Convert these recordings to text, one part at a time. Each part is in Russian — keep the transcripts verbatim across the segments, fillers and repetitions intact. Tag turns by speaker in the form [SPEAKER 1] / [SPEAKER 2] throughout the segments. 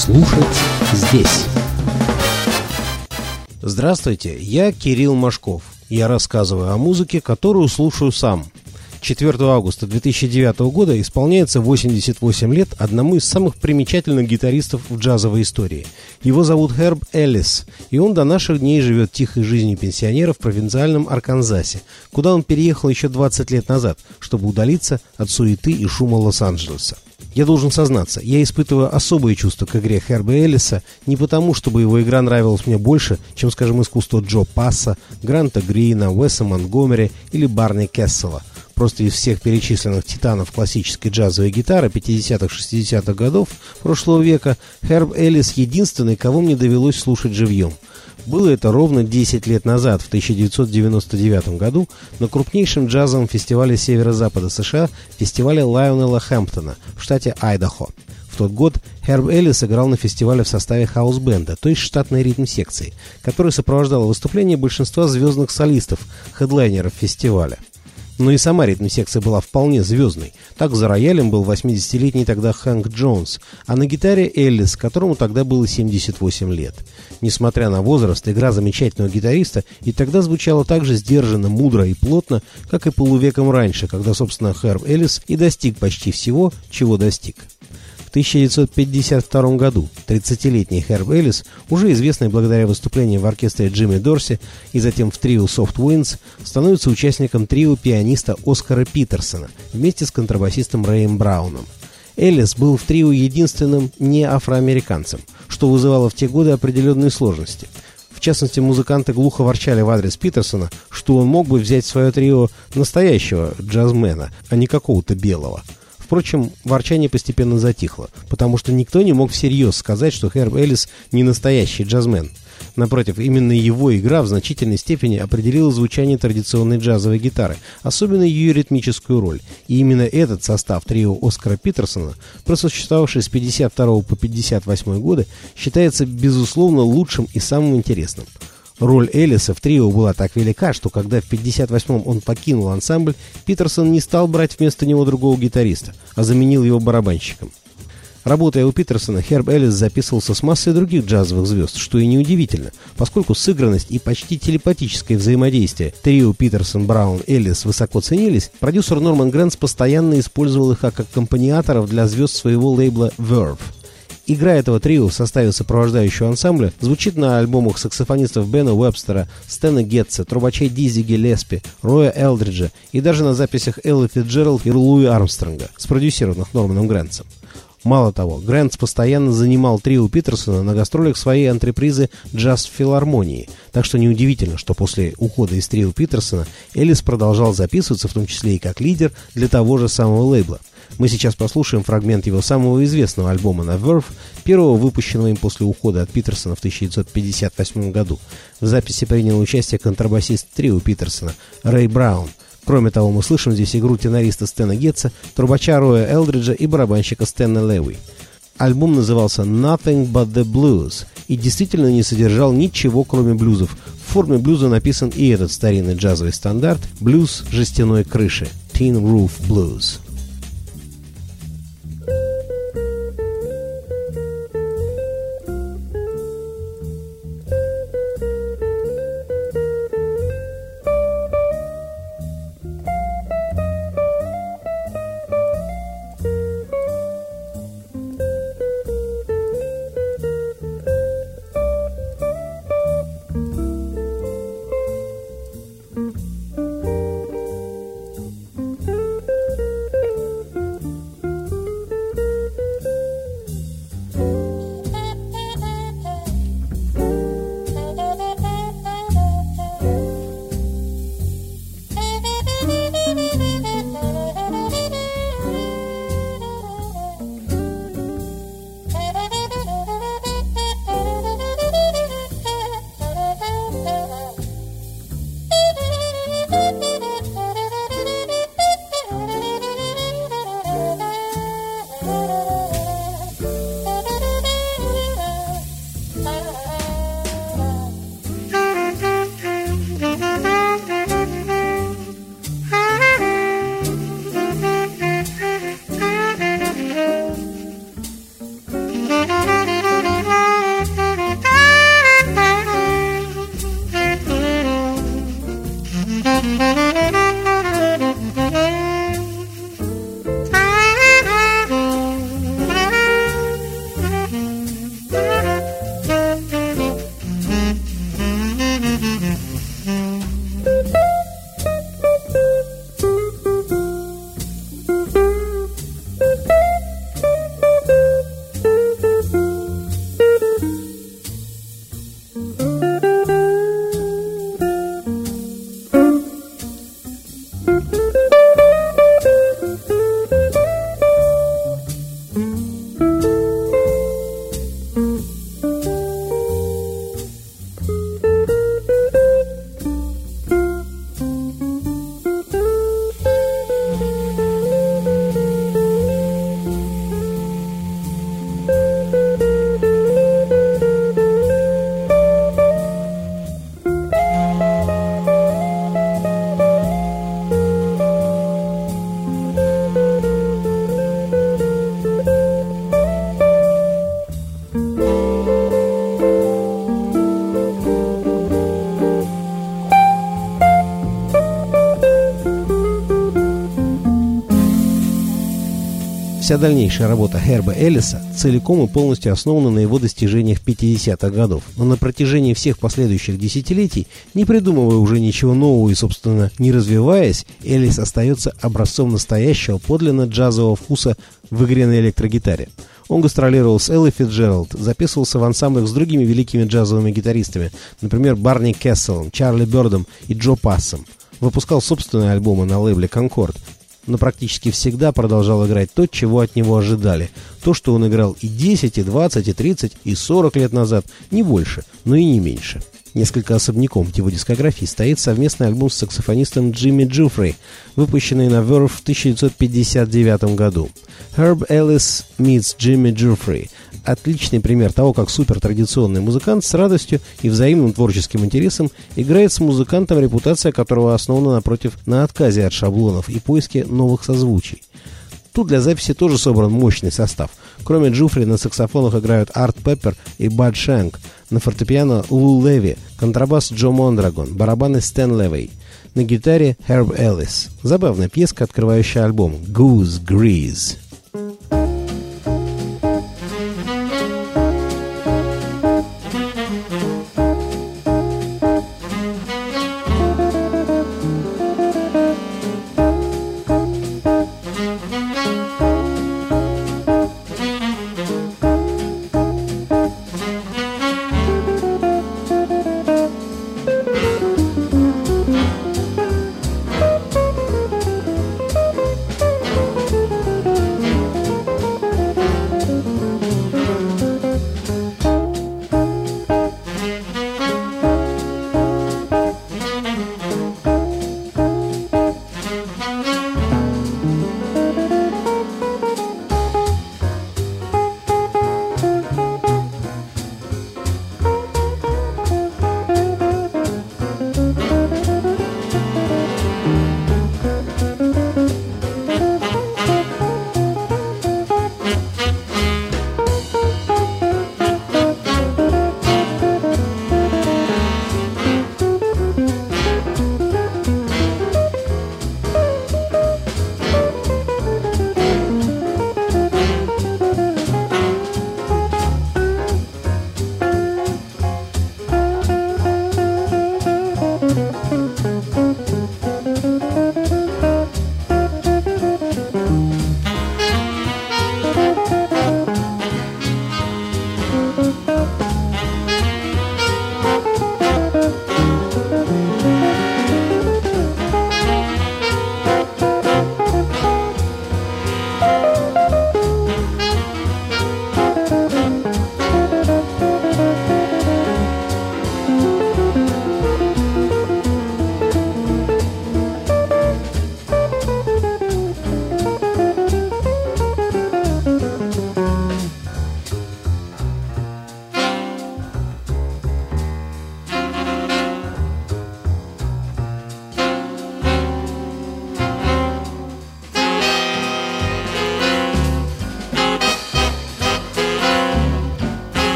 [SPEAKER 1] Слушать здесь.
[SPEAKER 2] Здравствуйте, я Кирилл Машков. Я рассказываю о музыке, которую слушаю сам. четвёртого августа две тысячи девятого года исполняется восемьдесят восемь лет одному из самых примечательных гитаристов в джазовой истории. Его зовут Херб Эллис, и он до наших дней живет тихой жизнью пенсионера в провинциальном Арканзасе, куда он переехал еще двадцать лет назад, чтобы удалиться от суеты и шума Лос-Анджелеса. Я должен сознаться, я испытываю особые чувства к игре Херба Эллиса не потому, чтобы его игра нравилась мне больше, чем, скажем, искусство Джо Пасса, Гранта Грина, Уэса Монтгомери или Барни Кессела. Просто из всех перечисленных титанов классической джазовой гитары пятидесятых-шестидесятых годов прошлого века Херб Эллис единственный, кого мне довелось слушать живьем. Было это ровно десять лет назад, в тысяча девятьсот девяносто девятом году, на крупнейшем джазовом фестивале северо-запада США, фестивале Лайонела Хэмптона в штате Айдахо. В тот год Херб Эллис играл на фестивале в составе хаус-бенда, то есть штатной ритм-секции, которая сопровождала выступление большинства звездных солистов, хедлайнеров фестиваля. Но и сама ритм-секция была вполне звездной. Так за роялем был восьмидесятилетний тогда Хэнк Джонс, а на гитаре Эллис, которому тогда было семьдесят восемь лет. Несмотря на возраст, игра замечательного гитариста и тогда звучала так же сдержанно, мудро и плотно, как и полувеком раньше, когда, собственно, Херб Эллис и достиг почти всего, чего достиг. В тысяча девятьсот пятьдесят втором году тридцатилетний Херб Эллис, уже известный благодаря выступлениям в оркестре Джимми Дорси и затем в трио Soft Winds, становится участником трио пианиста Оскара Питерсона вместе с контрабасистом Рэем Брауном. Эллис был в трио единственным не-афроамериканцем, что вызывало в те годы определенные сложности. В частности, музыканты глухо ворчали в адрес Питерсона, что он мог бы взять в свое трио настоящего джазмена, а не какого-то белого. Впрочем, ворчание постепенно затихло, потому что никто не мог всерьез сказать, что Херб Эллис не настоящий джазмен. Напротив, именно его игра в значительной степени определила звучание традиционной джазовой гитары, особенно ее ритмическую роль. И именно этот состав трио Оскара Питерсона, просуществовавший с пятьдесят второго по пятьдесят восьмой годы, считается безусловно лучшим и самым интересным. Роль Эллиса в трио была так велика, что когда в пятьдесят восьмом он покинул ансамбль, Питерсон не стал брать вместо него другого гитариста, а заменил его барабанщиком. Работая у Питерсона, Херб Эллис записывался с массой других джазовых звезд, что и неудивительно, поскольку сыгранность и почти телепатическое взаимодействие трио Питерсон-Браун-Эллис высоко ценились, продюсер Норман Грэнтс постоянно использовал их как аккомпаниаторов для звезд своего лейбла Verve. Игра этого трио в составе сопровождающего ансамбля звучит на альбомах саксофонистов Бена Уэбстера, Стэна Гетца, трубачей Дизи Гиллеспи, Роя Элдриджа и даже на записях Эллы Фицджеральд и Луи Армстронга, спродюсированных Норманом Грэнтсом. Мало того, Грэнтс постоянно занимал трио Питерсона на гастролях своей антрепризы «Джаз-филармонии», так что неудивительно, что после ухода из трио Питерсона Эллис продолжал записываться, в том числе и как лидер для того же самого лейбла. Мы сейчас послушаем фрагмент его самого известного альбома на Verve, первого выпущенного им после ухода от Питерсона в тысяча девятьсот пятьдесят восьмом году. В записи принял участие контрабасист трио Питерсона Рэй Браун. Кроме того, мы слышим здесь игру тенориста Стэна Гетца, трубача Роя Элдриджа и барабанщика Стэна Леви. Альбом назывался «Nothing but the Blues» и действительно не содержал ничего, кроме блюзов. В форме блюза написан и этот старинный джазовый стандарт «Блюз жестяной крыши» – «Tin Roof Blues». Вся дальнейшая работа Херба Эллиса целиком и полностью основана на его достижениях пятидесятых годов, но на протяжении всех последующих десятилетий, не придумывая уже ничего нового и, собственно, не развиваясь, Эллис остается образцом настоящего, подлинно джазового вкуса в игре на электрогитаре. Он гастролировал с Эллой Фицджеральд, записывался в ансамблях с другими великими джазовыми гитаристами, например, Барни Кесселом, Чарли Бёрдом и Джо Пассом. Выпускал собственные альбомы на лейбле «Конкорд», но практически всегда продолжал играть то, чего от него ожидали. То, что он играл и десять, и двадцать, и тридцать, и сорок лет назад, не больше, но и не меньше. Несколько особняком в его дискографии стоит совместный альбом с саксофонистом Джимми Джуфри, выпущенный на Verve в тысяча девятьсот пятьдесят девятом году. Herb Ellis meets Jimmy Giuffre. Отличный пример того, как супертрадиционный музыкант с радостью и взаимным творческим интересом играет с музыкантом, репутация которого основана, напротив, на отказе от шаблонов и поиске новых созвучий. Тут для записи тоже собран мощный состав. Кроме Джуфри на саксофонах играют Арт Пеппер и Бад Шенк, на фортепиано Лу Леви, контрабас Джо Мондрагон, барабаны Стэн Левей, на гитаре Herb Ellis. Забавная пьеска, открывающая альбом «Goose Grease».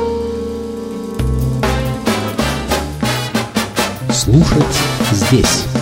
[SPEAKER 1] Слушать здесь.